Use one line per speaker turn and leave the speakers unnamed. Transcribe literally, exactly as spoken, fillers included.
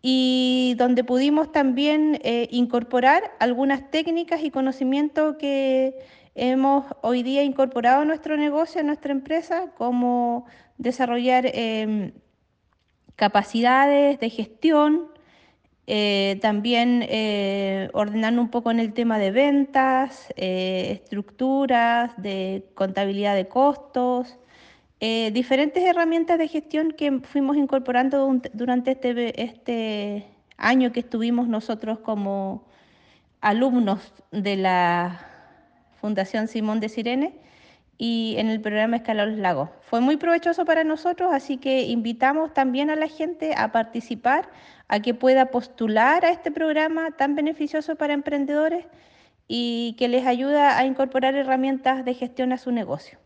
y donde pudimos también eh, incorporar algunas técnicas y conocimientos que hemos hoy día incorporado a nuestro negocio, a nuestra empresa, como desarrollar em, capacidades de gestión, eh, también eh, ordenando un poco en el tema de ventas, eh, estructuras, de contabilidad de costos, eh, diferentes herramientas de gestión que fuimos incorporando dun- durante este, este año que estuvimos nosotros como alumnos de la Fundación Simón de Sirene y en el programa Escalar los Lagos. Fue muy provechoso para nosotros, así que invitamos también a la gente a participar, a que pueda postular a este programa tan beneficioso para emprendedores y que les ayuda a incorporar herramientas de gestión a su negocio.